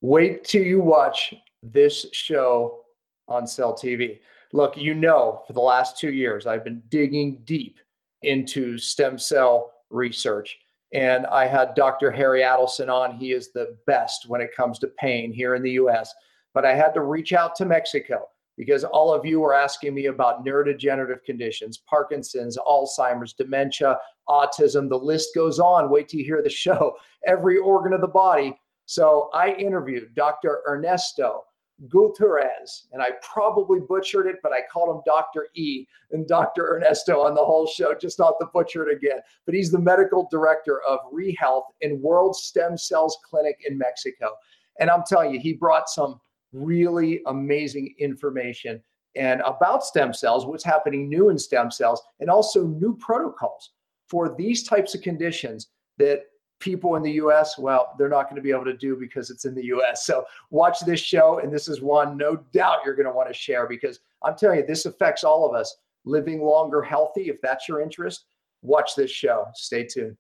Wait till you watch this show on Cell TV. Look, for the last 2 years, I've been digging deep into stem cell research. And I had Dr. Harry Adelson on. He is the best when it comes to pain here in the US. But I had to reach out to Mexico because all of you were asking me about neurodegenerative conditions, Parkinson's, Alzheimer's, dementia, autism. The list goes on. Wait till you hear the show. Every organ of the body. So I interviewed Dr. Ernesto Gutierrez, and I probably butchered it, but I called him Dr. E and Dr. Ernesto on the whole show, just not to butcher it again. But he's the medical director of ReHealth in World Stem Cells Clinic in Mexico. And I'm telling you, he brought some really amazing information and about stem cells, what's happening new in stem cells, and also new protocols for these types of conditions that people in the US, well, they're not going to be able to do because it's in the US. So watch this show. And this is one, no doubt, you're going to want to share because I'm telling you, this affects all of us living longer healthy. If that's your interest, watch this show. Stay tuned.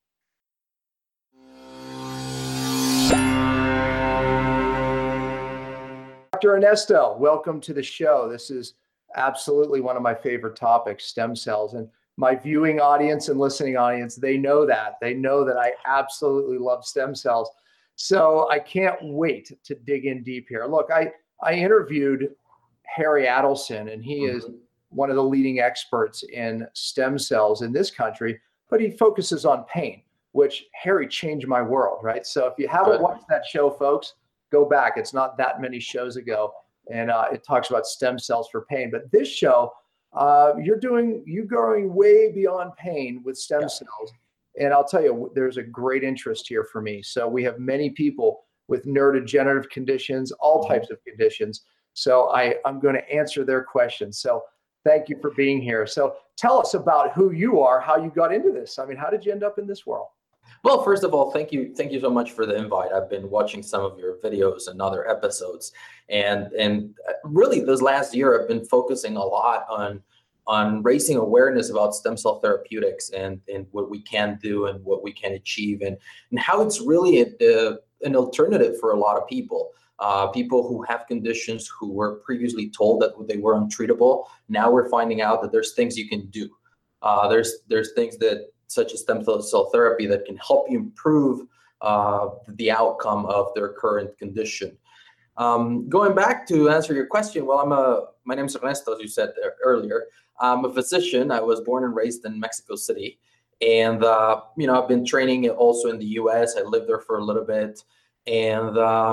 Dr. Ernesto, welcome to the show. This is absolutely one of my favorite topics, stem cells. And my viewing audience and listening audience, they know that. They know that I absolutely love stem cells. So I can't wait to dig in deep here. Look, I interviewed Harry Adelson, and he is one of the leading experts in stem cells in this country, but he focuses on pain, which Harry changed my world, right? So if you haven't watched that show, folks, go back. It's not that many shows ago, and it talks about stem cells for pain. But this show, you're going way beyond pain with stem cells. And I'll tell you, there's a great interest here for me. So we have many people with neurodegenerative conditions, all types of conditions. So I'm going to answer their questions. So thank you for being here. So tell us about who you are, how you got into this. I mean, how did you end up in this world? Well, first of all, thank you so much for the invite. I've been watching some of your videos and other episodes, and really this last year I've been focusing a lot on raising awareness about stem cell therapeutics and what we can do and what we can achieve and how it's really an alternative for a lot of people. People who have conditions who were previously told that they were untreatable. Now we're finding out that there's things you can do. There's things that such as stem cell therapy that can help you improve the outcome of their current condition. Going back to answer your question, well, my name is Ernesto, as you said earlier. I'm a physician. I was born and raised in Mexico City. And, I've been training also in the US. I lived there for a little bit. And,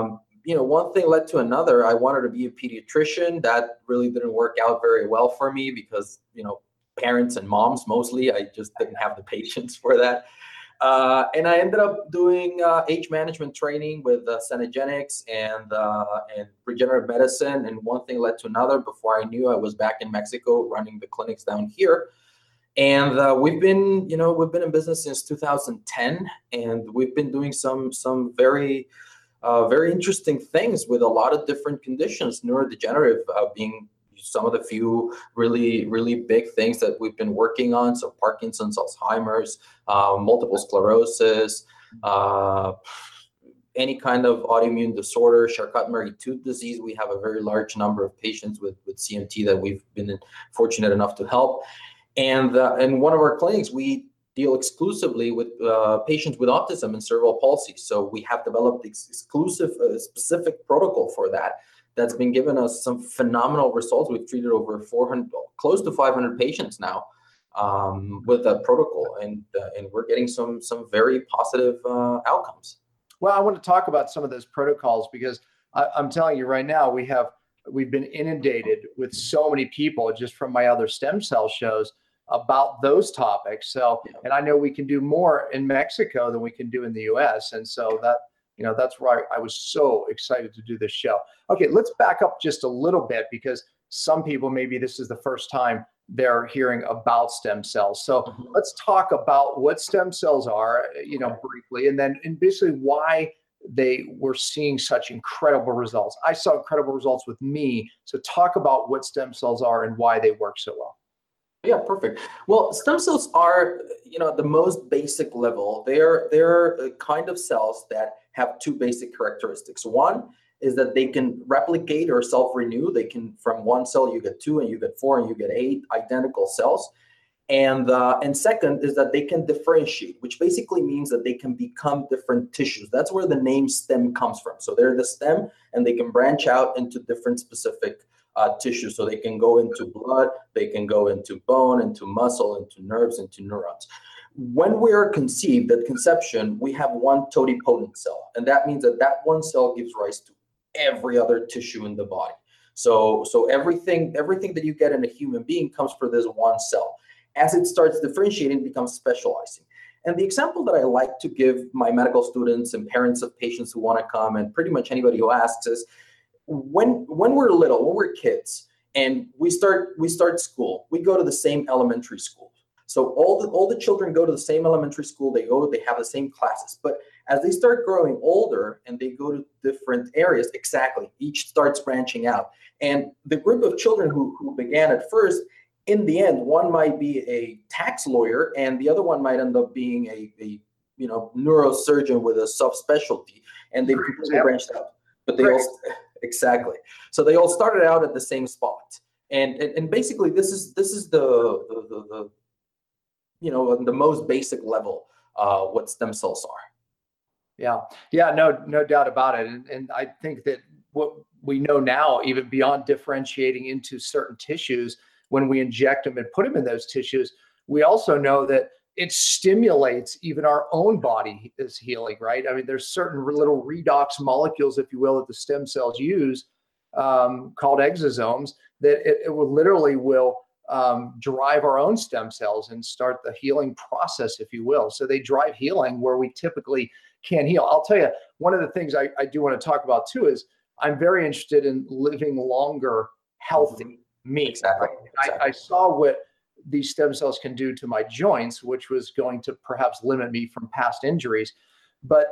one thing led to another. I wanted to be a pediatrician. That really didn't work out very well for me because, parents and moms mostly, I just didn't have the patience for that. And I ended up doing age management training with Cenegenics and regenerative medicine. And one thing led to another. Before I knew, I was back in Mexico running the clinics down here. And we've been in business since 2010, and we've been doing some very interesting things with a lot of different conditions, neurodegenerative being some of the few really, really big things that we've been working on. So Parkinson's, Alzheimer's, multiple sclerosis, any kind of autoimmune disorder, Charcot-Marie-Tooth disease. We have a very large number of patients with CMT that we've been fortunate enough to help. And in one of our clinics, we deal exclusively with patients with autism and cerebral palsy. So we have developed exclusive, specific protocol for that. That's been giving us some phenomenal results. We've treated over 400, close to 500 patients now with that protocol, and we're getting some very positive outcomes. Well, I want to talk about some of those protocols because I'm telling you right now, we've been inundated with so many people just from my other stem cell shows about those topics. So, and I know we can do more in Mexico than we can do in the US. And so that's why I was so excited to do this show. Okay, let's back up just a little bit because some people, maybe this is the first time they're hearing about stem cells. So let's talk about what stem cells are, briefly, and basically why they were seeing such incredible results. I saw incredible results with me. So talk about what stem cells are and why they work so well. Yeah, perfect. Well, stem cells are, the most basic level. They're a kind of cells that have two basic characteristics. One is that they can replicate or self-renew. They can, from one cell you get 2, and you get 4, and you get 8 identical cells. And second is that they can differentiate, which basically means that they can become different tissues. That's where the name stem comes from. So they're the stem, and they can branch out into different specific tissues. So they can go into blood, they can go into bone, into muscle, into nerves, into neurons. When we are conceived at conception, we have one totipotent cell, and that means that that one cell gives rise to every other tissue in the body. So everything that you get in a human being comes from this one cell. As it starts differentiating, it becomes specializing. And the example that I like to give my medical students and parents of patients who want to come, and pretty much anybody who asks, is when we're little, when we're kids, and we start school, we go to the same elementary school. So all the children go to the same elementary school. They have the same classes. But as they start growing older and they go to different areas, exactly, each starts branching out. And the group of children who began at first, in the end, one might be a tax lawyer, and the other one might end up being a neurosurgeon with a subspecialty, and they completely branched out. But they all exactly. So they all started out at the same spot, and basically this is the the most basic level what stem cells are. Yeah, no doubt about it, and I think that what we know now, even beyond differentiating into certain tissues, when we inject them and put them in those tissues, we also know that it stimulates even our own body is healing, right? I mean, there's certain little redox molecules, if you will, that the stem cells use, called exosomes, that it will literally drive our own stem cells and start the healing process, if you will. So they drive healing where we typically can't heal. I'll tell you, one of the things I do want to talk about too is I'm very interested in living longer, healthy. Me. Exactly. I saw what these stem cells can do to my joints, which was going to perhaps limit me from past injuries. But,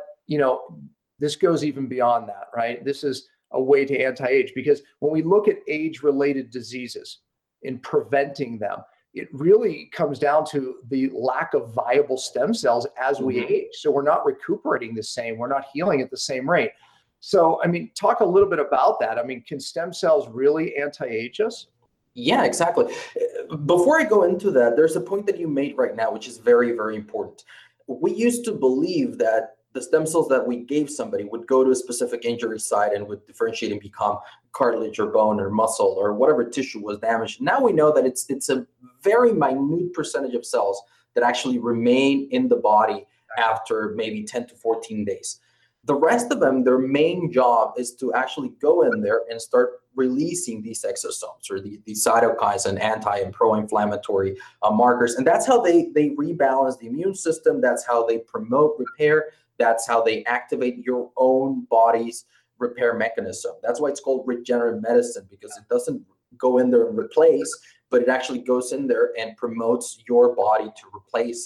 this goes even beyond that, right? This is a way to anti-age, because when we look at age-related diseases and preventing them, it really comes down to the lack of viable stem cells as we age. So we're not recuperating the same, we're not healing at the same rate. So, I mean, talk a little bit about that. I mean, can stem cells really anti-age us? Yeah, exactly. Before I go into that, there's a point that you made right now, which is very, very important. We used to believe that the stem cells that we gave somebody would go to a specific injury site and would differentiate and become cartilage or bone or muscle or whatever tissue was damaged. Now we know that it's a very minute percentage of cells that actually remain in the body after maybe 10 to 14 days. The rest of them, their main job is to actually go in there and start releasing these exosomes or these cytokines and anti and pro-inflammatory markers. And that's how they rebalance the immune system. That's how they promote repair. That's how they activate your own body's repair mechanism. That's why it's called regenerative medicine, because it doesn't go in there and replace, but it actually goes in there and promotes your body to replace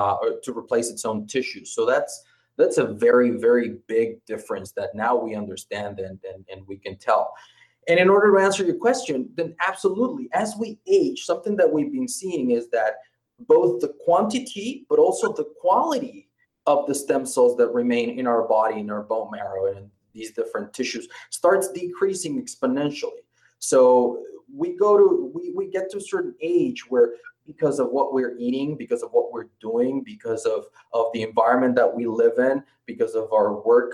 its own tissue. So that's a very, very big difference that now we understand and we can tell. And in order to answer your question, then absolutely, as we age, something that we've been seeing is that both the quantity, but also the quality of the stem cells that remain in our body, in our bone marrow, and in these different tissues starts decreasing exponentially. So we get to a certain age where, because of what we're eating, because of what we're doing, because of the environment that we live in, because of our work,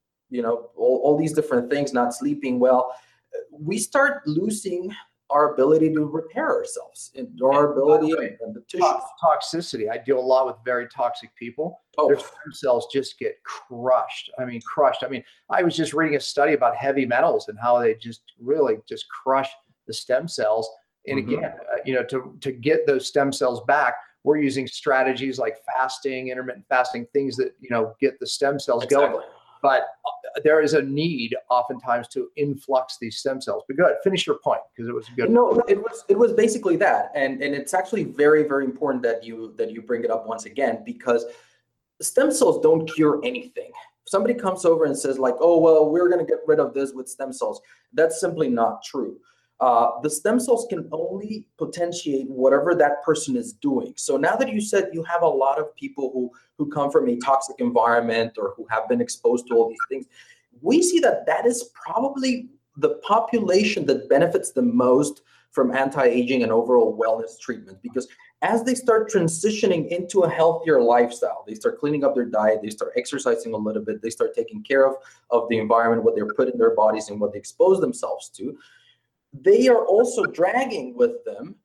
all these different things, not sleeping well, we start losing our ability to repair ourselves and our ability and the tissues. Toxicity. I deal a lot with very toxic people. Their stem cells just get crushed. I mean, I was just reading a study about heavy metals and how they just really just crush the stem cells. And again, to get those stem cells back, we're using strategies like fasting, intermittent fasting, things that, get the stem cells going. But there is a need oftentimes to influx these stem cells. But go ahead, finish your point, because it was good. No, it was basically that. And it's actually very, very important that you bring it up once again, because stem cells don't cure anything. If somebody comes over and says like, oh, well, we're going to get rid of this with stem cells, that's simply not true. the stem cells can only potentiate whatever that person is doing. So now that you said you have a lot of people who come from a toxic environment or who have been exposed to all these things, we see that that is probably the population that benefits the most from anti-aging and overall wellness treatment, because as they start transitioning into a healthier lifestyle, they start cleaning up their diet, they start exercising a little bit, they start taking care of the environment, what they're putting in their bodies and what they expose themselves to, they are also dragging with them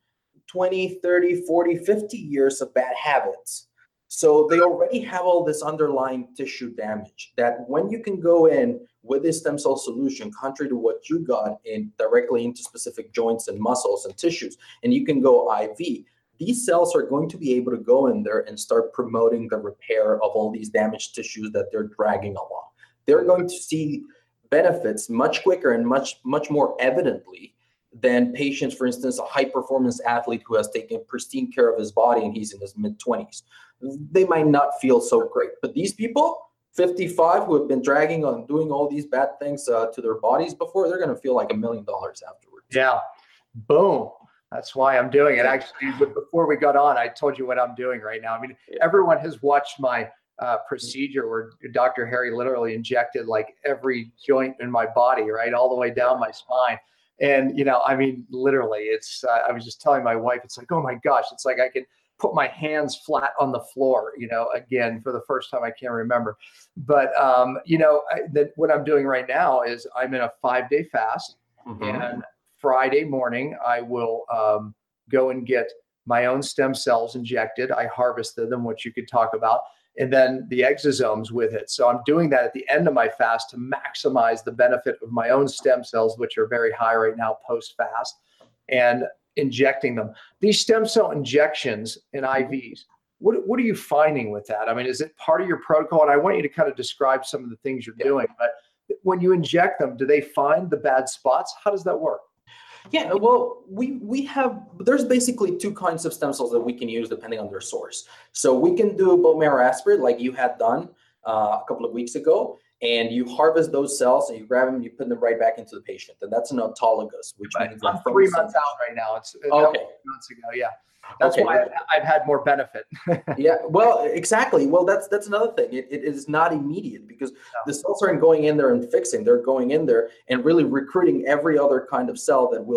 20, 30, 40, 50 years of bad habits. So they already have all this underlying tissue damage that when you can go in with a stem cell solution, contrary to what you got in directly into specific joints and muscles and tissues, and you can go IV, these cells are going to be able to go in there and start promoting the repair of all these damaged tissues that they're dragging along. They're going to see benefits much quicker and much more evidently than patients, for instance, a high-performance athlete who has taken pristine care of his body and he's in his mid-20s. They might not feel so great. But these people, 55, who have been dragging on doing all these bad things to their bodies before, they're going to feel like $1 million afterwards. Yeah. Boom. That's why I'm doing it. Actually, but before we got on, I told you what I'm doing right now. I mean, everyone has watched my procedure where Dr. Harry literally injected like every joint in my body, right, all the way down my spine. And, you know, I mean, literally, it's, I was just telling my wife, it's like, oh my gosh, it's like I could put my hands flat on the floor, you know, again, for the first time I can't remember. But, you know, what I'm doing right now is I'm in a 5-day fast. And Friday morning, I will go and get my own stem cells injected. I harvested them, which you could talk about, and then the exosomes with it. So I'm doing that at the end of my fast to maximize the benefit of my own stem cells, which are very high right now post-fast, and injecting them. These stem cell injections and IVs, what are you finding with that? I mean, is it part of your protocol? And I want you to kind of describe some of the things you're doing, but when you inject them, do they find the bad spots? How does that work? Yeah, well, we have, there's basically two kinds of stem cells that we can use depending on their source. So we can do bone marrow aspirate like you had done a couple of weeks ago, and you harvest those cells and you grab them and you put them right back into the patient. And that's an autologous, which means I'm 3 months out right now. It's okay. Months ago, yeah. That's why I've had more benefit. Yeah, well, exactly. Well, that's another thing. It is not immediate because the cells aren't going in there and fixing. They're going in there and really recruiting every other kind of cell that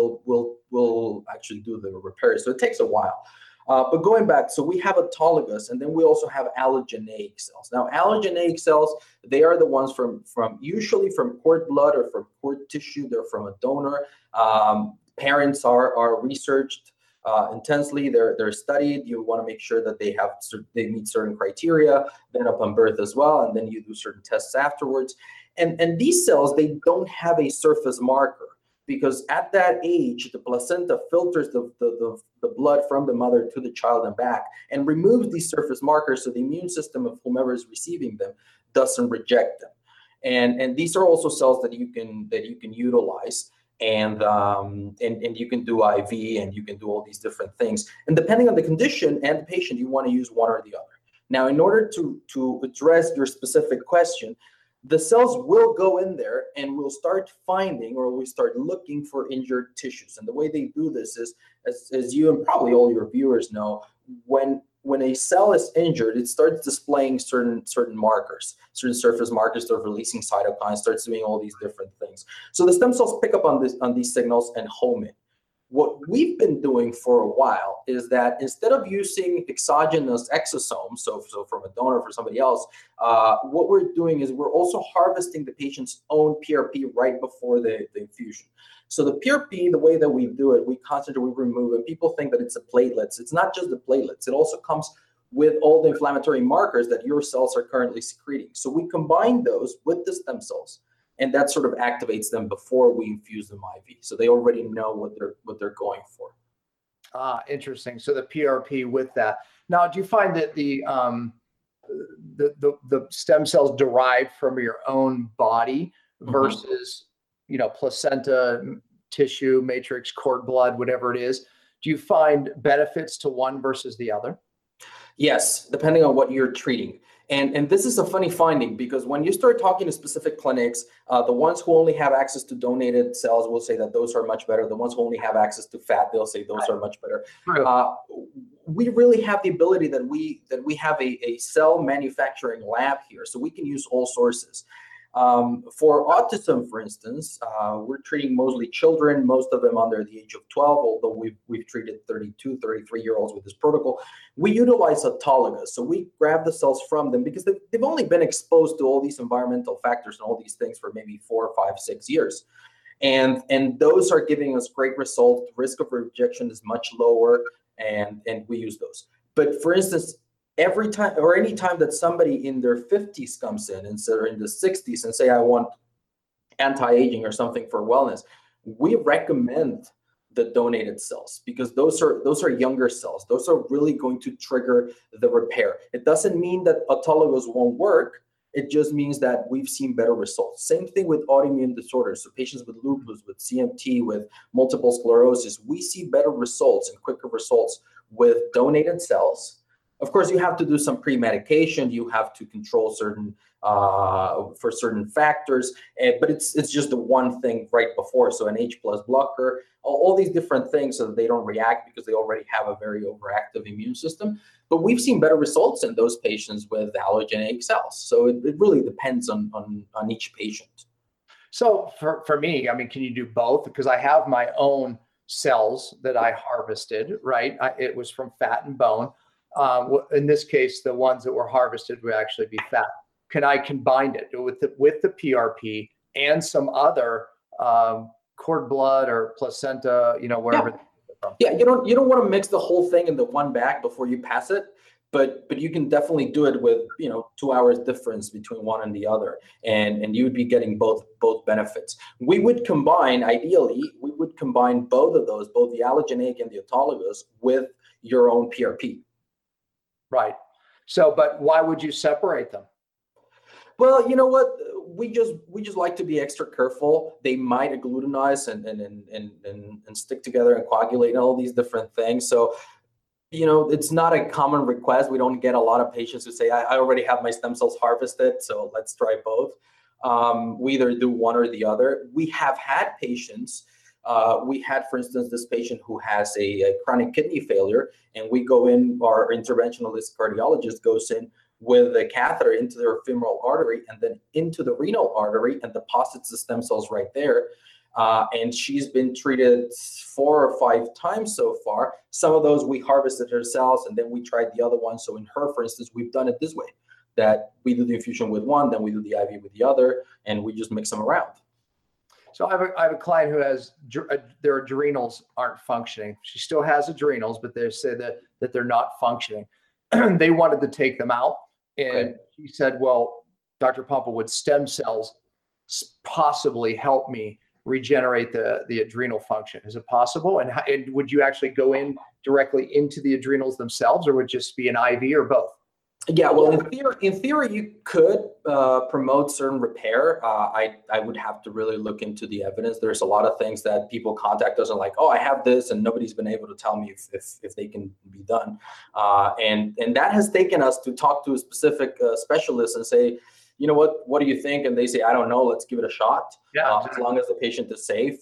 will actually do the repair. So it takes a while. But going back, so we have autologous, and then we also have allogeneic cells. Now, allogeneic cells, they are the ones from usually from cord blood or from cord tissue. They're from a donor. Parents are researched intensely. They're studied. You want to make sure that they meet certain criteria, then upon birth as well, and then you do certain tests afterwards. And these cells, they don't have a surface marker because at that age, the placenta filters the blood from the mother to the child and back and removes these surface markers so the immune system of whomever is receiving them doesn't reject them. And these are also cells that you can utilize. And you can do IV and you can do all these different things. And depending on the condition and the patient, you want to use one or the other. Now, in order to address your specific question, the cells will go in there and we'll start finding or we start looking for injured tissues. And the way they do this is, as you and probably all your viewers know, when a cell is injured, it starts displaying certain markers, certain surface markers, starts releasing cytokines, starts doing all these different things. So the stem cells pick up on these signals and home in. What we've been doing for a while is that instead of using exogenous exosomes, so from a donor for somebody else, what we're doing is we're also harvesting the patient's own PRP right before the infusion. So the PRP, the way that we do it, we concentrate, we remove it. People think that it's the platelets. It's not just the platelets. It also comes with all the inflammatory markers that your cells are currently secreting. So we combine those with the stem cells, and that sort of activates them before we infuse them IV. So they already know what they're going for. Interesting. So the PRP with that. Now, do you find that the stem cells derived from your own body versus placenta, tissue, matrix, cord blood, whatever it is, do you find benefits to one versus the other? Yes, depending on what you're treating. And this is a funny finding, because when you start talking to specific clinics, the ones who only have access to donated cells will say that those are much better. The ones who only have access to fat, they'll say those are much better. We really have the ability that we have a cell manufacturing lab here, so we can use all sources. For autism, for instance, we're treating mostly children, most of them under the age of 12, although we've treated 32, 33-year-olds with this protocol. We utilize autologous. So we grab the cells from them because they've only been exposed to all these environmental factors and all these things for maybe 4, 5, 6 years. And those are giving us great results. The risk of rejection is much lower, and we use those. But for instance, every time or any time that somebody in their 50s comes in and so in the 60s and say, I want anti-aging or something for wellness, we recommend the donated cells, because those are younger cells. Those are really going to trigger the repair. It doesn't mean that autologous won't work. It just means that we've seen better results. Same thing with autoimmune disorders. So patients with lupus, with CMT, with multiple sclerosis, we see better results and quicker results with donated cells. Of course, you have to do some pre-medication. You have to control certain for certain factors, but it's just the one thing right before. So an H+ blocker, all these different things so that they don't react because they already have a very overactive immune system. But we've seen better results in those patients with allogeneic cells. So it really depends on each patient. So for me, I mean, can you do both? Because I have my own cells that I harvested, right? It was from fat and bone. In this case, the ones that were harvested would actually be fat. Can I combine it with the PRP and some other cord blood or placenta, wherever? Yeah, you don't want to mix the whole thing in the one bag before you pass it, but you can definitely do it with 2 hours difference between one and the other, and you would be getting both benefits. We would combine, ideally, both of those, both the allogeneic and the autologous, with your own PRP. Right. So, but why would you separate them? Well, you know what? We just like to be extra careful. They might agglutinize and stick together and coagulate and all these different things. So, it's not a common request. We don't get a lot of patients who say, I already have my stem cells harvested, so let's try both. We either do one or the other. We have had patients. We had, for instance, this patient who has a chronic kidney failure, and we go in, our interventionalist cardiologist goes in with a catheter into their femoral artery and then into the renal artery and deposits the stem cells right there. And she's been treated 4 or 5 times so far. Some of those we harvested her cells, and then we tried the other one. So in her, for instance, we've done it this way, that we do the infusion with one, then we do the IV with the other, and we just mix them around. So I have a client who has their adrenals aren't functioning. She still has adrenals, but they say that they're not functioning. They wanted to take them out, and she said, "Well, Dr. Pompa, would stem cells possibly help me regenerate the adrenal function? Is it possible? And would you actually go in directly into the adrenals themselves, or would it just be an IV, or both?" Yeah, well, in theory, you could promote certain repair. I would have to really look into the evidence. There's a lot of things that people contact us and like, oh, I have this, and nobody's been able to tell me if they can be done. And that has taken us to talk to a specific specialist and say, you know what do you think? And they say, I don't know, let's give it a shot. Yeah, as long as the patient is safe.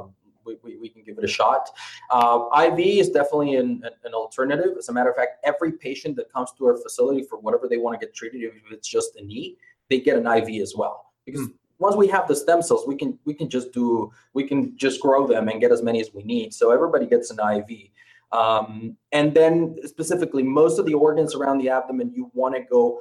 We can give it a shot. IV is definitely an alternative. As a matter of fact, every patient that comes to our facility for whatever they want to get treated, if it's just a knee, they get an IV as well. Because once we have the stem cells, we can just grow them and get as many as we need. So everybody gets an IV. And then specifically, most of the organs around the abdomen, you want to go,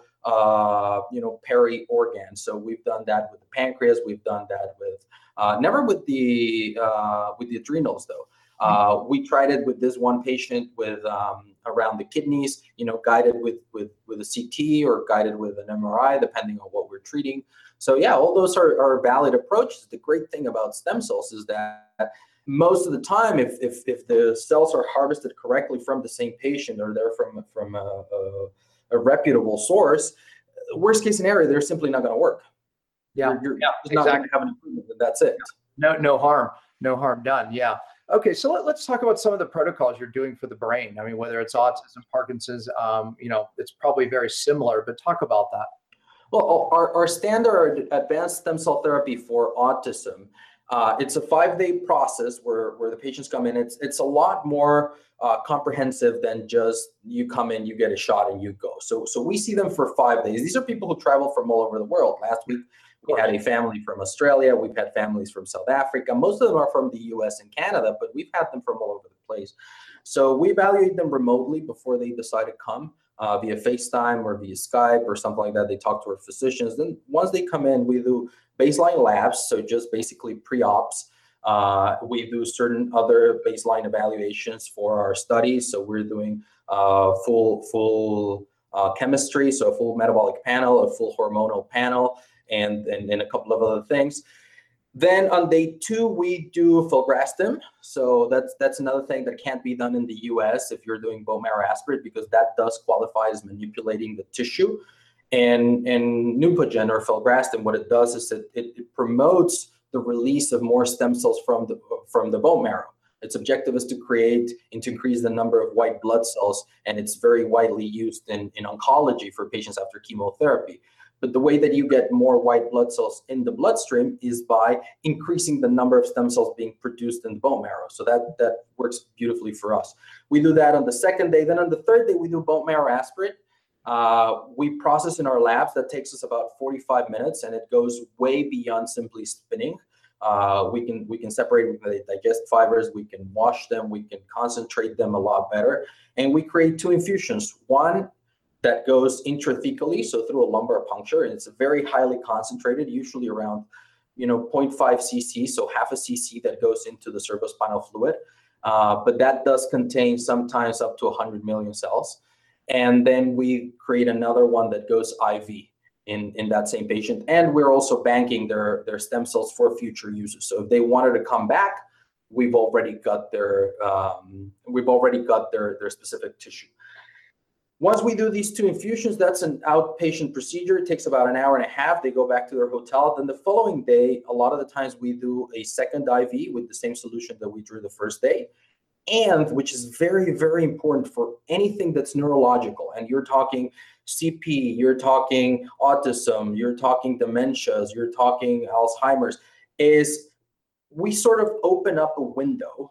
peri-organ. So we've done that with the pancreas. We've done that with never with the adrenals though. We tried it with this one patient with around the kidneys, guided with a CT or guided with an MRI, depending on what we're treating. So yeah, all those are valid approaches. The great thing about stem cells is that most of the time, if the cells are harvested correctly from the same patient, or they're from a reputable source, worst case scenario, they're simply not going to work. Yeah, you're just not going to have an improvement. That's it. No harm done. Yeah. Okay, so let's talk about some of the protocols you're doing for the brain. I mean, whether it's autism, Parkinson's, it's probably very similar, but talk about that. Well, our standard advanced stem cell therapy for autism, it's a 5-day process where the patients come in. It's a lot more comprehensive than just you come in, you get a shot, and you go. So we see them for 5 days. These are people who travel from all over the world. Last week, we had a family from Australia. We've had families from South Africa. Most of them are from the US and Canada, but we've had them from all over the place. So we evaluate them remotely before they decide to come. Via FaceTime or via Skype or something like that. They talk to our physicians. Then once they come in, we do baseline labs, so just basically pre-ops. We do certain other baseline evaluations for our studies. So we're doing full chemistry, so a full metabolic panel, a full hormonal panel, and a couple of other things. Then on day 2, we do filgrastim. So that's another thing that can't be done in the US if you're doing bone marrow aspirate, because that does qualify as manipulating the tissue. And Neupogen or filgrastim, what it does is it promotes the release of more stem cells from the bone marrow. Its objective is to increase the number of white blood cells, and it's very widely used in oncology for patients after chemotherapy. But the way that you get more white blood cells in the bloodstream is by increasing the number of stem cells being produced in the bone marrow. So that works beautifully for us. We do that on the 2nd day. Then on the 3rd day, we do bone marrow aspirate. We process in our labs. That takes us about 45 minutes, and it goes way beyond simply spinning. We can separate the digest fibers. We can wash them. We can concentrate them a lot better. And we create 2 infusions. One that goes intrathecally, so through a lumbar puncture, and it's very highly concentrated, usually around 0.5 cc, so half a cc that goes into the cerebrospinal fluid. But that does contain sometimes up to 100 million cells. And then we create another one that goes IV in that same patient. And we're also banking their stem cells for future uses. So if they wanted to come back, we've already got their specific tissue. Once we do these 2 infusions, that's an outpatient procedure. It takes about an hour and a half. They go back to their hotel. Then the following day, a lot of the times we do a second IV with the same solution that we drew the first day. And which is very, very important for anything that's neurological. And you're talking CP, you're talking autism, you're talking dementias, you're talking Alzheimer's, is we sort of open up a window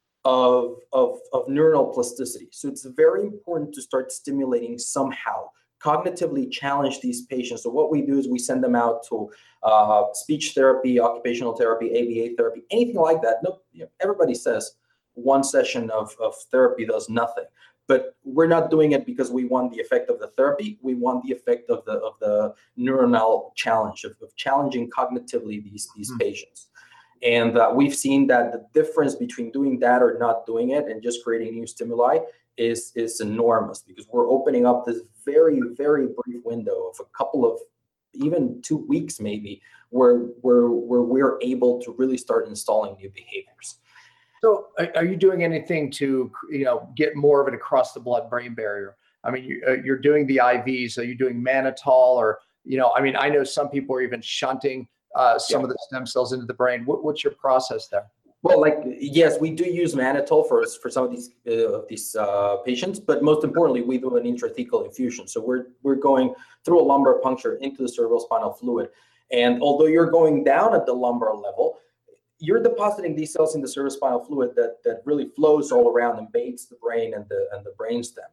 of neuronal plasticity. So it's very important to start stimulating somehow, cognitively challenge these patients. So what we do is we send them out to speech therapy, occupational therapy, ABA therapy, anything like that. No, everybody says one session of therapy does nothing, but we're not doing it because we want the effect of the therapy. We want the effect of the neuronal challenge, of challenging cognitively these patients. And we've seen that the difference between doing that or not doing it and just creating new stimuli is enormous, because we're opening up this very, very brief window of a couple of, even 2 weeks maybe, where we're able to really start installing new behaviors. So are you doing anything to, get more of it across the blood-brain barrier? I mean, you're doing the IVs. Are you doing mannitol, or, I know some people are even shunting some of the stem cells into the brain. What's your process there? Well, yes, we do use mannitol for some of these patients, but most importantly, we do an intrathecal infusion. So we're going through a lumbar puncture into the cerebrospinal fluid. And although you're going down at the lumbar level, you're depositing these cells in the cerebrospinal fluid that really flows all around and bathes the brain and the brainstem.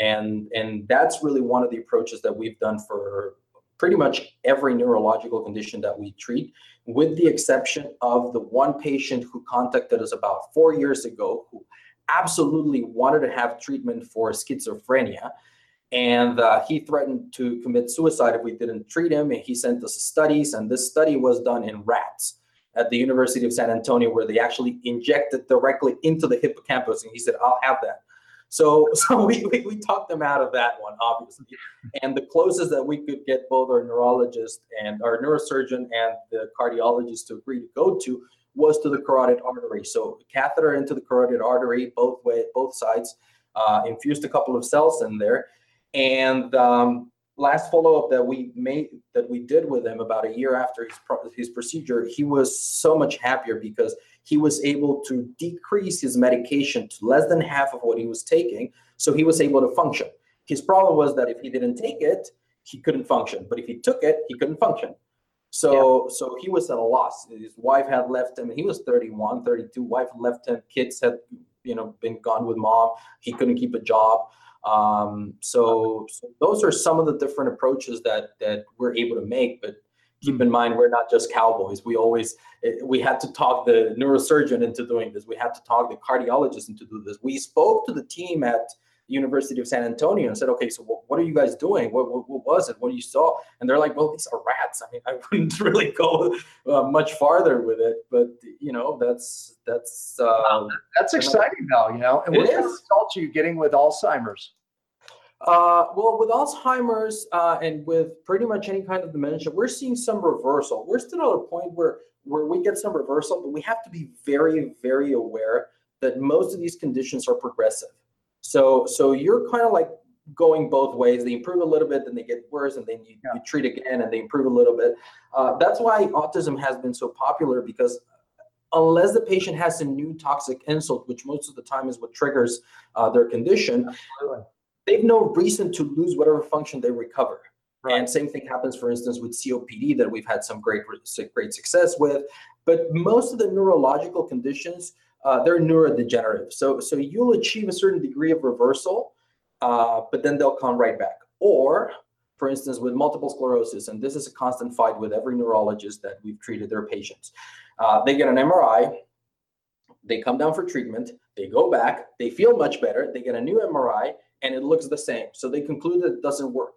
And that's really one of the approaches that we've done for pretty much every neurological condition that we treat, with the exception of the one patient who contacted us about 4 years ago, who absolutely wanted to have treatment for schizophrenia. And he threatened to commit suicide if we didn't treat him. And he sent us studies, and this study was done in rats at the University of San Antonio, where they actually injected directly into the hippocampus. And he said, "I'll have that." So we talked them out of that one, obviously. And the closest that we could get both our neurologist and our neurosurgeon and the cardiologist to agree to go to was to the carotid artery. So catheter into the carotid artery, both sides, infused a couple of cells in there. And last follow-up that we did with him about a year after his procedure, he was so much happier because he was able to decrease his medication to less than half of what he was taking, so he was able to function. His problem was that if he didn't take it, he couldn't function. But if he took it, he couldn't function. So he was at a loss. His wife had left him. He was 31, 32. Wife left him. Kids had, been gone with mom. He couldn't keep a job. So those are some of the different approaches that we're able to make. But keep in mind, we're not just cowboys. We had to talk the neurosurgeon into doing this. We had to talk the cardiologist into doing this. We spoke to the team at University of San Antonio and said, okay, so what are you guys doing? What was it? What you saw? And they're like, well, these are rats. I mean, I wouldn't really go much farther with it, but that's exciting though, and what kind of results are you getting with Alzheimer's? Well, with Alzheimer's and with pretty much any kind of dementia, we're seeing some reversal. We're still at a point where we get some reversal, but we have to be very, very aware that most of these conditions are progressive. So you're kind of like going both ways. They improve a little bit, then they get worse, and then you treat again, and they improve a little bit. That's why autism has been so popular, because unless the patient has a new toxic insult, which most of the time is what triggers their condition, they've no reason to lose whatever function they recover. Right. And same thing happens, for instance, with COPD that we've had some great success with. But most of the neurological conditions, they're neurodegenerative. So you'll achieve a certain degree of reversal, but then they'll come right back. Or, for instance, with multiple sclerosis, and this is a constant fight with every neurologist that we've treated their patients. They get an MRI, they come down for treatment, they go back, they feel much better, they get a new MRI, and it looks the same. So they conclude that it doesn't work.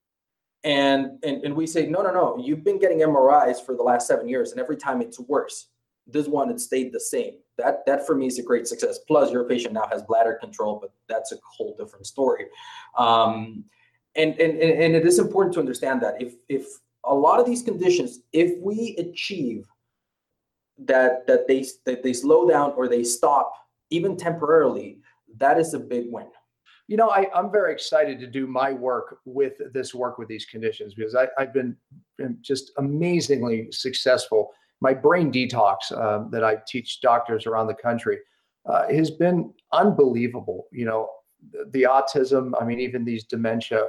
And we say, no, you've been getting MRIs for the last 7 years, and every time it's worse. This one, it stayed the same. That for me is a great success. Plus, your patient now has bladder control, but that's a whole different story. And it is important to understand that if a lot of these conditions, if we achieve that they slow down or they stop, even temporarily, that is a big win. I'm very excited to do my work with these conditions, because I've been just amazingly successful. My brain detox that I teach doctors around the country has been unbelievable. The autism, I mean, even these dementia,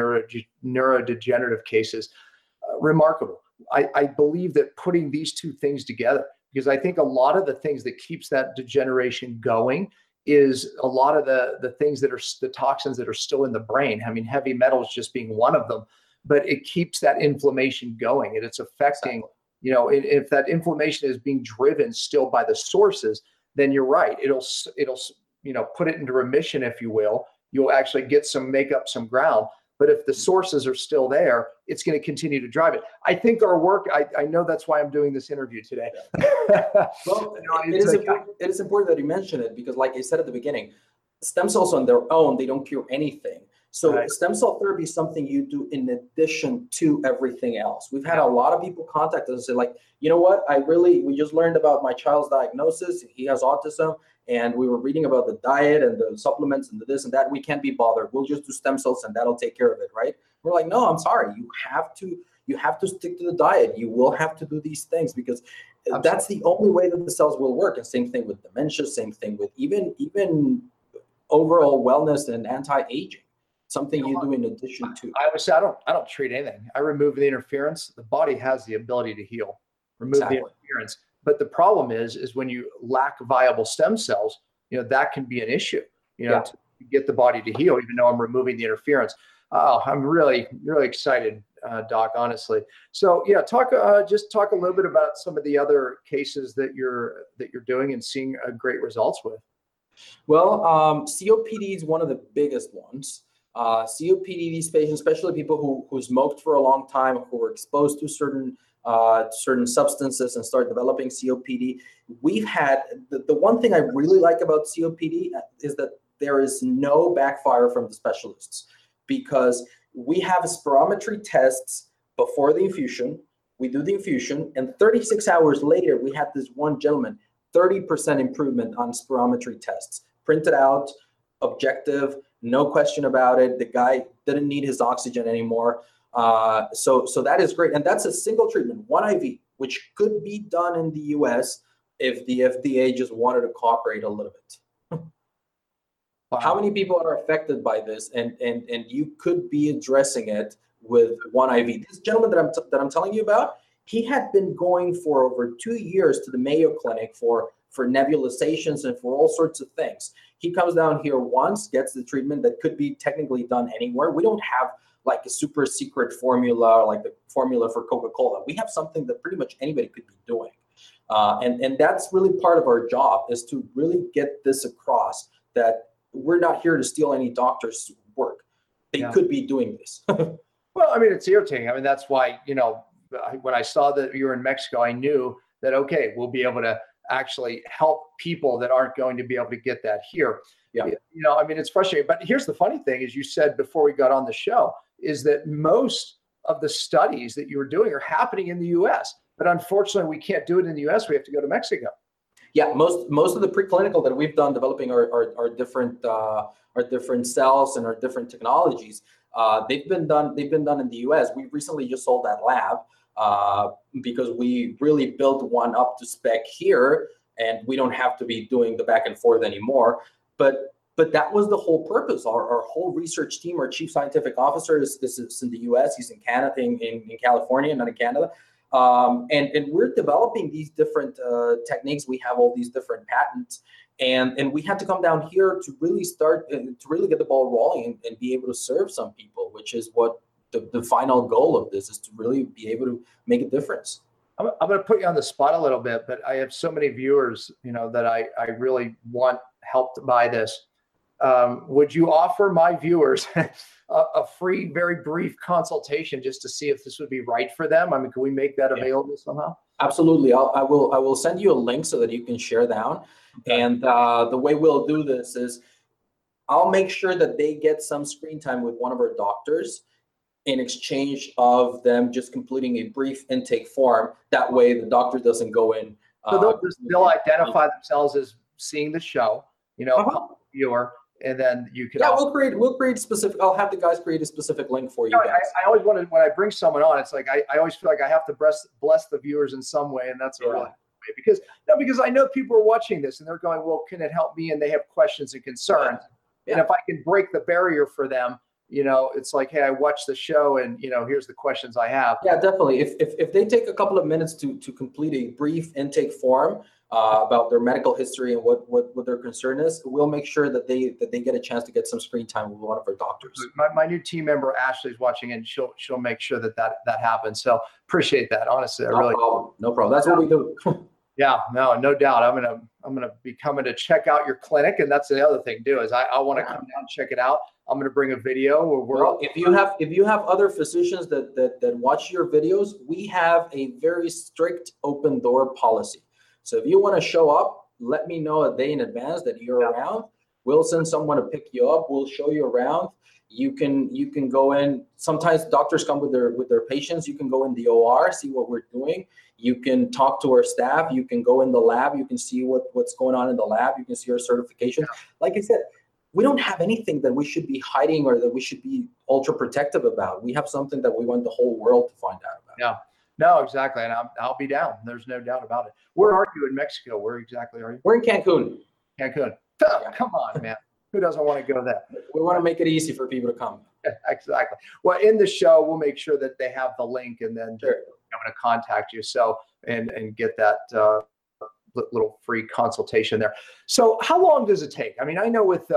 neurodegenerative cases, remarkable. I believe that putting these two things together, because I think a lot of the things that keeps that degeneration going is a lot of the things that are the toxins that are still in the brain. I mean, heavy metals just being one of them, but it keeps that inflammation going, and it's affecting, if that inflammation is being driven still by the sources, then you're right. It'll put it into remission, if you will. You'll actually make up some ground. But if the sources are still there, it's going to continue to drive it. I think our work, I know that's why I'm doing this interview today. Well, it is important that you mention it, because like I said at the beginning, stem cells on their own, they don't cure anything. So stem cell therapy is something you do in addition to everything else. We've had a lot of people contact us and say, like, you know what, we just learned about my child's diagnosis. He has autism, and we were reading about the diet and the supplements and the this and that. We can't be bothered. We'll just do stem cells and that'll take care of it, right? We're like, no, I'm sorry. You have to stick to the diet. You will have to do these things, because that's the only way that the cells will work. And same thing with dementia, same thing with even overall wellness and anti-aging. Something you do in addition to. I would say I don't treat anything. I remove the interference. The body has the ability to heal. Remove the interference. But the problem is when you lack viable stem cells, that can be an issue. To get the body to heal, even though I'm removing the interference. Oh, I'm really, really excited, Doc. Honestly. So talk a little bit about some of the other cases that you're doing and seeing great results with. Well, COPD is one of the biggest ones. COPD, these patients, especially people who smoked for a long time, who were exposed to certain substances and start developing COPD. We've had the one thing I really like about COPD is that there is no backfire from the specialists, because we have spirometry tests before the infusion. We do the infusion, and 36 hours later, we had this one gentleman, 30% improvement on spirometry tests, printed out, objective, no question about it. The guy didn't need his oxygen anymore. So that is great. And that's a single treatment, one IV, which could be done in the US if the FDA just wanted to cooperate a little bit. Wow. How many people are affected by this? And you could be addressing it with one IV. This gentleman that I'm telling you about, he had been going for over 2 years to the Mayo Clinic for nebulizations and for all sorts of things. He comes down here once, gets the treatment that could be technically done anywhere. We don't have like a super secret formula, like the formula for Coca-Cola. We have something that pretty much anybody could be doing. And that's really part of our job, is to really get this across, that we're not here to steal any doctor's work. They could be doing this. Well, I mean, it's irritating. I mean, that's why, you know, when I saw that you were in Mexico, I knew that, okay, we'll be able to actually help people that aren't going to be able to get that here. Yeah. You know, I mean, it's frustrating. But here's the funny thing, as you said before we got on the show, is that most of the studies that you were doing are happening in the U.S. But unfortunately, we can't do it in the U.S. We have to go to Mexico. Yeah, most of the preclinical that we've done developing our different cells and our different technologies, they've been done in the U.S. We recently just sold that lab because we really built one up to spec here, and we don't have to be doing the back and forth anymore. But that was the whole purpose. Our whole research team, our chief scientific officer is in the U.S. He's in Canada, in California, not in Canada. And we're developing these different techniques. We have all these different patents, and we had to come down here to really start to really get the ball rolling and be able to serve some people, which is what the final goal of this is, to really be able to make a difference. I'm going to put you on the spot a little bit, but I have so many viewers, you know, that I really want helped by this. Would you offer my viewers a free, very brief consultation just to see if this would be right for them? I mean, can we make that available somehow? Absolutely. I will send you a link so that you can share down. Okay. And the way we'll do this is I'll make sure that they get some screen time with one of our doctors in exchange of them just completing a brief intake form. That way the doctor doesn't go in. So they'll identify themselves as seeing the show, you know, viewer. And then you can. Yeah, we'll create specific. I'll have the guys create a specific link for you guys. I always wanted, when I bring someone on, it's like I always feel like I have to bless the viewers in some way, and that's a really way, because I know people are watching this and they're going, well, can it help me? And they have questions and concerns. Yeah. And if I can break the barrier for them, you know, it's like, hey, I watched the show, and you know, here's the questions I have. Yeah, definitely. If they take a couple of minutes to complete a brief intake form about their medical history and what their concern is, we'll make sure that they get a chance to get some screen time with one of our doctors. My new team member Ashley's watching, and she'll make sure that happens. So appreciate that. Honestly, no problem. That's what we do. Yeah, no doubt. I'm gonna be coming to check out your clinic, and that's the other thing too, is I want to come down and check it out. I'm gonna bring a video. Well, if you have other physicians that watch your videos, we have a very strict open door policy. So if you want to show up, let me know a day in advance that you're around. We'll send someone to pick you up. We'll show you around. You can go in. Sometimes doctors come with their patients. You can go in the OR, see what we're doing. You can talk to our staff. You can go in the lab. You can see what's going on in the lab. You can see our certification. Like I said, we don't have anything that we should be hiding or that we should be ultra protective about. We have something that we want the whole world to find out about. Yeah. No, exactly. And I'll be down. There's no doubt about it. Where are you in Mexico? Where exactly are you? We're in Cancun. Cancun. Oh, come on, man. Who doesn't want to go there? We want to make it easy for people to come. Exactly. Well, in the show, we'll make sure that they have the link, and then I'm going to contact you. So, and get that little free consultation there. So how long does it take? I mean, I know with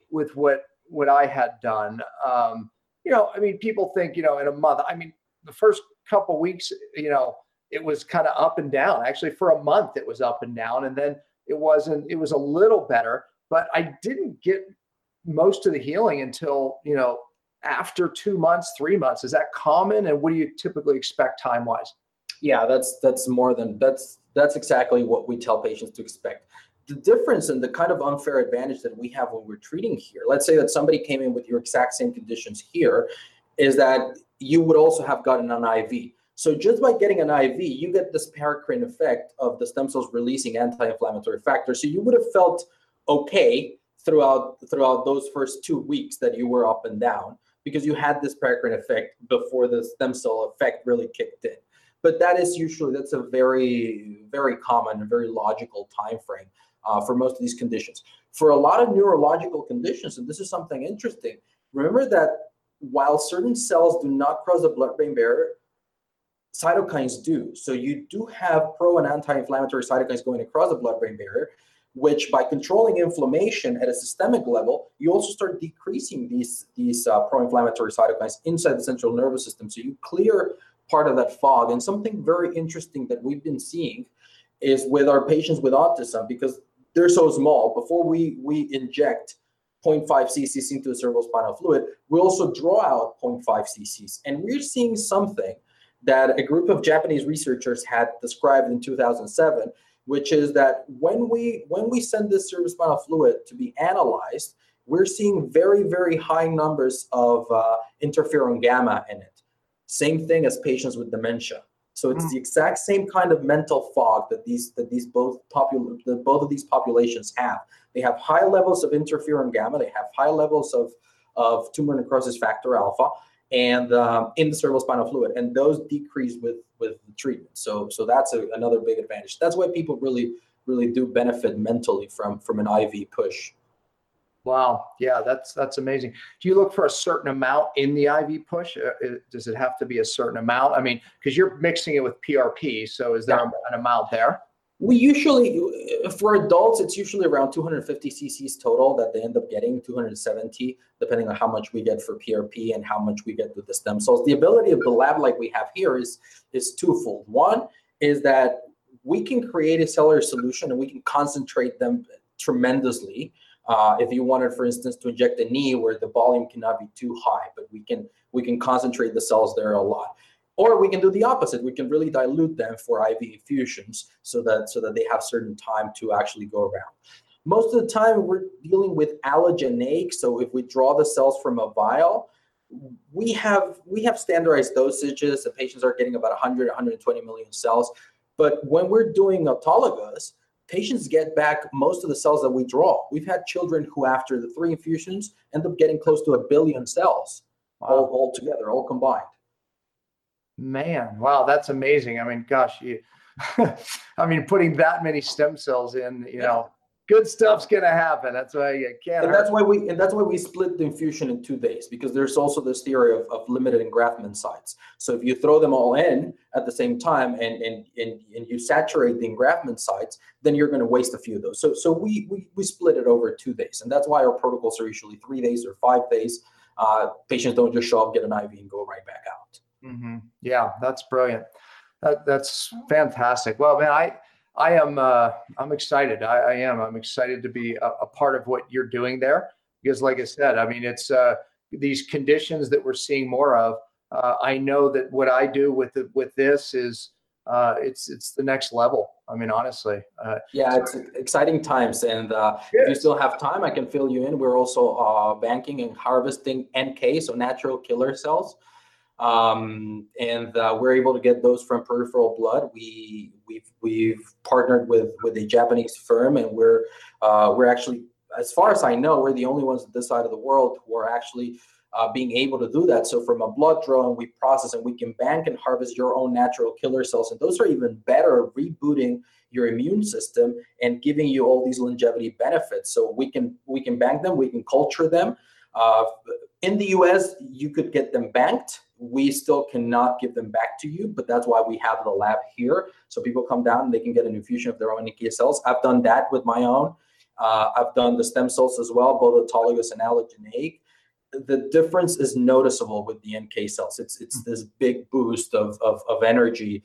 what I had done, you know, I mean, people think, you know, in a month, I mean, the first couple of weeks, you know, it was kind of up and down. Actually, for a month, it was up and down, and then it was a little better, but I didn't get most of the healing until, you know, after 2 months, 3 months. Is that common? And what do you typically expect time-wise? Yeah, that's exactly what we tell patients to expect. The difference and the kind of unfair advantage that we have when we're treating here, let's say that somebody came in with your exact same conditions here, is that you would also have gotten an IV. So just by getting an IV, you get this paracrine effect of the stem cells releasing anti-inflammatory factors. So you would have felt okay throughout those first 2 weeks that you were up and down, because you had this paracrine effect before the stem cell effect really kicked in. but that's a very, very common and very logical time frame for most of these conditions. For a lot of neurological conditions, and this is something interesting, remember that while certain cells do not cross the blood-brain barrier, cytokines do. So you do have pro and anti-inflammatory cytokines going across the blood-brain barrier, which by controlling inflammation at a systemic level, you also start decreasing these pro-inflammatory cytokines inside the central nervous system. So you clear part of that fog. And something very interesting that we've been seeing is with our patients with autism, because they're so small, before we inject 0.5 cc's into the cerebrospinal fluid, we also draw out 0.5 cc's. And we're seeing something that a group of Japanese researchers had described in 2007, which is that when we send this cerebrospinal fluid to be analyzed, we're seeing very, very high numbers of interferon gamma in it. Same thing as patients with dementia. So it's the exact same kind of mental fog that both of these populations have. They have high levels of interferon gamma. They have high levels of tumor necrosis factor alpha, and in the cerebrospinal fluid, and those decrease with the treatment. So that's another big advantage. That's why people really do benefit mentally from an IV push. Wow. Yeah, that's amazing. Do you look for a certain amount in the IV push? Does it have to be a certain amount? I mean, because you're mixing it with PRP, so is there an amount there? We usually, for adults, it's usually around 250 cc's total that they end up getting, 270, depending on how much we get for PRP and how much we get with the stem cells. The ability of the lab like we have here is twofold. One is that we can create a cellular solution and we can concentrate them tremendously. If you wanted, for instance, to inject a knee where the volume cannot be too high, but we can concentrate the cells there a lot. Or we can do the opposite. We can really dilute them for IV infusions so that they have certain time to actually go around. Most of the time, we're dealing with allogeneic. So if we draw the cells from a vial, we have standardized dosages. The patients are getting about 100, 120 million cells. But when we're doing autologous, patients get back most of the cells that we draw. We've had children who, after the 3 infusions, end up getting close to 1 billion cells. Wow. all together, all combined. Man, wow, that's amazing. I mean, gosh, I mean, putting that many stem cells in, good stuff's gonna happen. That's why you can't. And that's why we split the infusion in 2 days, because there's also this theory of limited engraftment sites. So if you throw them all in at the same time and you saturate the engraftment sites, then you're going to waste a few of those. So we split it over 2 days, and that's why our protocols are usually 3 days or 5 days. Patients don't just show up, get an IV, and go right back out. Mm-hmm. Yeah, that's brilliant. That's fantastic. Well, man, I'm excited. I am. I'm excited to be a part of what you're doing there, because, like I said, I mean, it's these conditions that we're seeing more of. I know that what I do with this is it's the next level. I mean, honestly. Yeah, it's exciting times, and if you still have time, I can fill you in. We're also banking and harvesting NK, so natural killer cells. And we're able to get those from peripheral blood. We've partnered with a Japanese firm, and we're actually, as far as I know, we're the only ones at this side of the world who are actually being able to do that. So from a blood draw, and we process, and we can bank and harvest your own natural killer cells, and those are even better at rebooting your immune system and giving you all these longevity benefits. So we can bank them, we can culture them. In the US, you could get them banked. We still cannot give them back to you, but that's why we have the lab here. So people come down and they can get an infusion of their own NK cells. I've done that with my own. I've done the stem cells as well, both autologous and allogeneic. The difference is noticeable with the NK cells. It's this big boost of energy.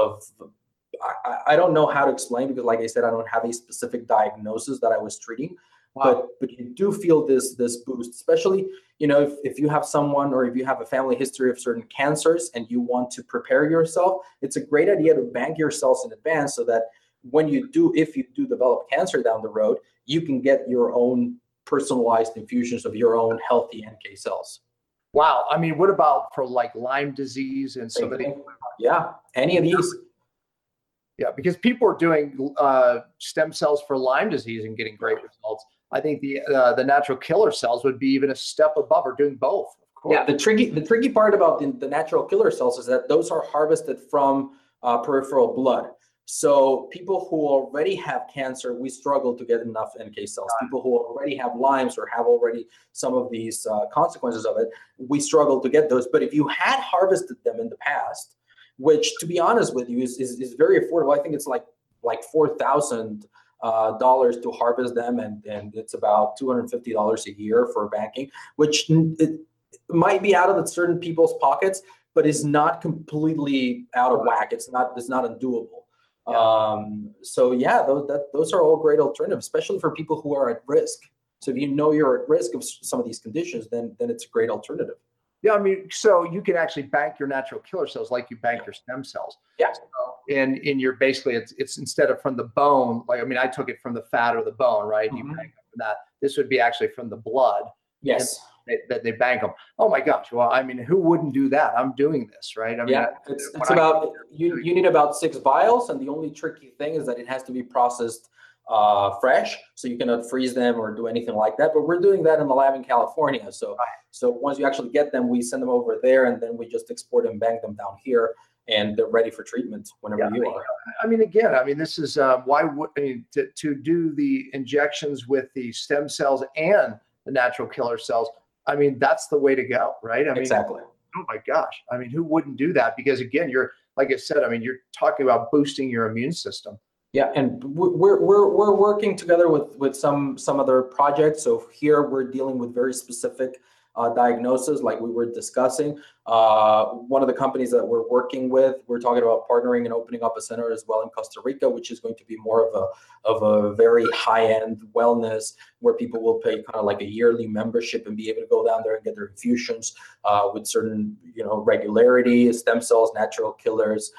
I don't know how to explain, because, like I said, I don't have a specific diagnosis that I was treating. Wow. But you do feel this boost, especially, if you have someone, or if you have a family history of certain cancers and you want to prepare yourself, it's a great idea to bank your cells in advance, so that if you do develop cancer down the road, you can get your own personalized infusions of your own healthy NK cells. Wow. I mean, what about for like Lyme disease and somebody? Yeah, any of these. Yeah, because people are doing stem cells for Lyme disease and getting great results. I think the natural killer cells would be even a step above, or doing both. Of course. Yeah, the tricky part about the natural killer cells is that those are harvested from peripheral blood. So people who already have cancer, we struggle to get enough NK cells. People who already have Lyme's or have already some of these consequences of it, we struggle to get those. But if you had harvested them in the past, which to be honest with you is very affordable. I think it's like $4,000 to harvest them, and it's about $250 a year for banking, which it might be out of certain people's pockets, but is not completely out of whack. It's not undoable. So yeah, those are all great alternatives, especially for people who are at risk. So if you know you're at risk of some of these conditions, then it's a great alternative. Yeah, I mean, so you can actually bank your natural killer cells like you bank your stem cells. Yeah. So in your basically, it's instead of from the bone, like, I mean, I took it from the fat or the bone, right? You bank them from that. This would be actually from the blood. Yes. That they bank them. Oh my gosh. Well, I mean, who wouldn't do that? I'm doing this, right? I mean, yeah, it's about, you need about 6 vials. And the only tricky thing is that it has to be processed fresh. So you cannot freeze them or do anything like that. But we're doing that in the lab in California. So, so once you actually get them, we send them over there, and then we just export and bank them down here, and they're ready for treatment whenever you are. I mean, again, I mean, this is why would, I mean, to do the injections with the stem cells and the natural killer cells, I mean, that's the way to go, right? I mean, exactly. Oh my gosh. I mean, who wouldn't do that? Because again, you're, like I said, I mean, you're talking about boosting your immune system. Yeah, and we're working together with some other projects. So here we're dealing with very specific diagnosis, like we were discussing. One of the companies that we're working with, we're talking about partnering and opening up a center as well in Costa Rica, which is going to be more of a very high-end wellness, where people will pay kind of like a yearly membership and be able to go down there and get their infusions with certain, regularity, stem cells, natural killers,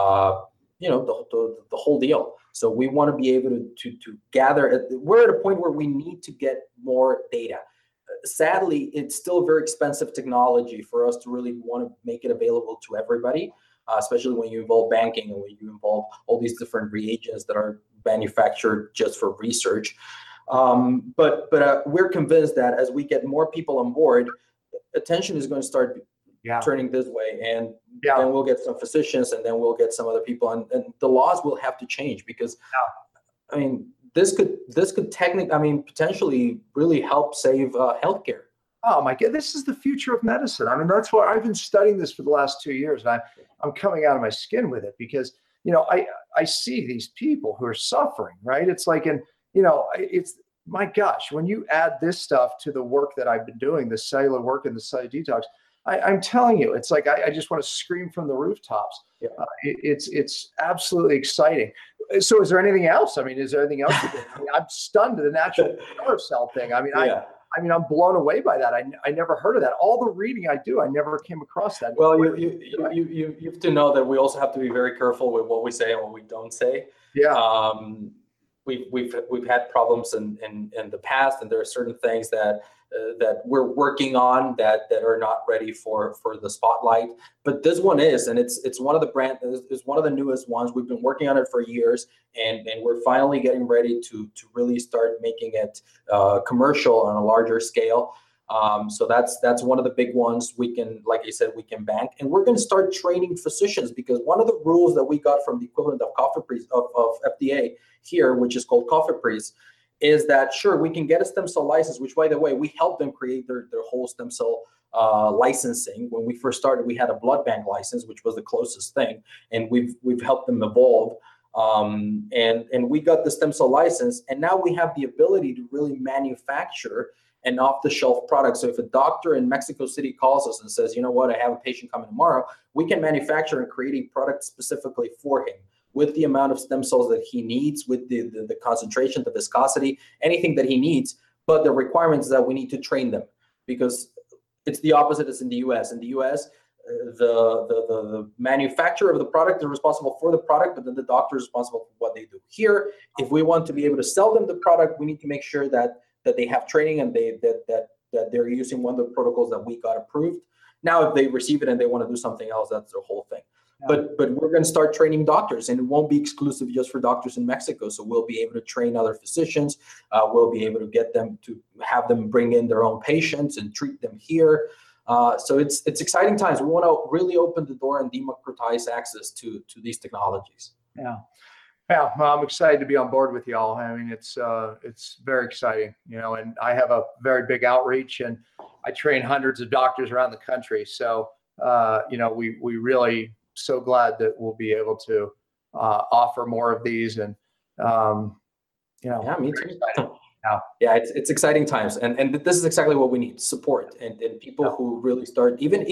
the whole deal. So we want to be able to gather. We're at a point where we need to get more data. Sadly, it's still very expensive technology for us to really want to make it available to everybody, especially when you involve banking and when you involve all these different reagents that are manufactured just for research. But we're convinced that as we get more people on board, attention is going to start turning this way, and then we'll get some physicians, and then we'll get some other people, and the laws will have to change, because I mean, this could technically, I mean, potentially really help save healthcare. Oh my God, this is the future of medicine. I mean, that's why I've been studying this for the last 2 years, and I'm coming out of my skin with it, because I see these people who are suffering, right? It's like, and it's, my gosh, when you add this stuff to the work that I've been doing, the cellular work and the cellular detox, I'm telling you, it's like I just want to scream from the rooftops. Yeah. It's absolutely exciting. So, is there anything else? I mean, is there anything else? I'm stunned to the natural killer cell thing. I mean, I'm blown away by that. I never heard of that. All the reading I do, I never came across that. Well, you have to know that we also have to be very careful with what we say and what we don't say. Yeah. We've had problems in the past, and there are certain things that we're working on that are not ready for the spotlight. But this one is, and it's one of the newest ones. We've been working on it for years, and we're finally getting ready to really start making it commercial on a larger scale. So that's one of the big ones. We can, like I said, we can bank, and we're going to start training physicians, because one of the rules that we got from the equivalent of COFEPRIS of FDA here, which is called COFEPRIS, is that sure, we can get a stem cell license, which, by the way, we helped them create their whole stem cell licensing. When we first started, we had a blood bank license, which was the closest thing, and we've helped them evolve. And we got the stem cell license, and now we have the ability to really manufacture an off-the-shelf product. So if a doctor in Mexico City calls us and says, you know what, I have a patient coming tomorrow, we can manufacture and create a product specifically for him, with the amount of stem cells that he needs, with the concentration, the viscosity, anything that he needs. But the requirement is that we need to train them, because it's the opposite as in the US. In the US, the manufacturer of the product is responsible for the product, but then the doctor is responsible for what they do. Here, if we want to be able to sell them the product, we need to make sure that they have training, and that they're using one of the protocols that we got approved. Now, if they receive it and they want to do something else, that's their whole thing. But we're going to start training doctors, and it won't be exclusive just for doctors in Mexico. So we'll be able to train other physicians. We'll be able to get them to have them bring in their own patients and treat them here. So it's exciting times. We want to really open the door and democratize access to these technologies. Yeah. Yeah, well, I'm excited to be on board with y'all. I mean, it's very exciting, and I have a very big outreach, and I train hundreds of doctors around the country. So, we really so glad that we'll be able to offer more of these, and yeah, me too. Yeah. Yeah, it's exciting times, and this is exactly what we need: support and people who really start, even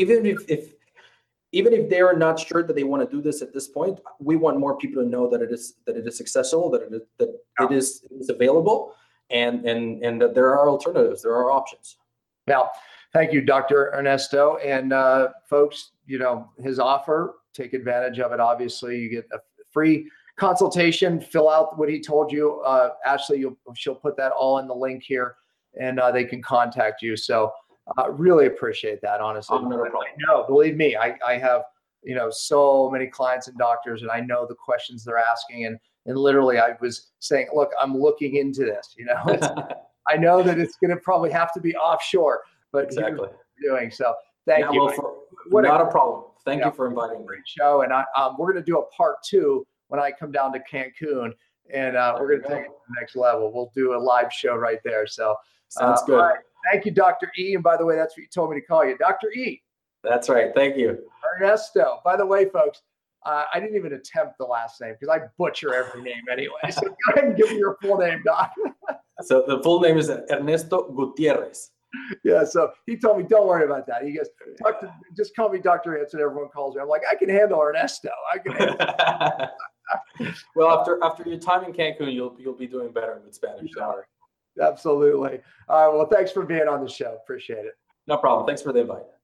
if they are not sure that they want to do this at this point. We want more people to know that it is accessible, that it is available, and that there are alternatives, there are options. Now, thank you, Dr. Ernesto, and folks. His offer, take advantage of it. Obviously, you get a free consultation. Fill out what he told you. Ashley, she'll put that all in the link here, and they can contact you. So really appreciate that, honestly. No problem. No, believe me, I have so many clients and doctors, and I know the questions they're asking, and literally I was saying, look, I'm looking into this. I know that it's going to probably have to be offshore, but exactly doing so. Thank you. Not a problem. Thank you for inviting me. Great show, and we're going to do a part 2 when I come down to Cancun, and we're going to take it to the next level. We'll do a live show right there. So sounds good. Right. Thank you, Dr. E. And by the way, that's what you told me to call you, Dr. E. That's right. Thank you, Ernesto. By the way, folks, I didn't even attempt the last name because I butcher every name anyway. So go ahead and give me your full name, Doc. So the full name is Ernesto Gutierrez. Yeah, so he told me, don't worry about that. He goes, just call me Dr. Hanson. Everyone calls me. I'm like, I can handle Ernesto. I can handle Well, after your time in Cancun, you'll be doing better with Spanish. Sorry. Absolutely. All right. Well, thanks for being on the show. Appreciate it. No problem. Thanks for the invite.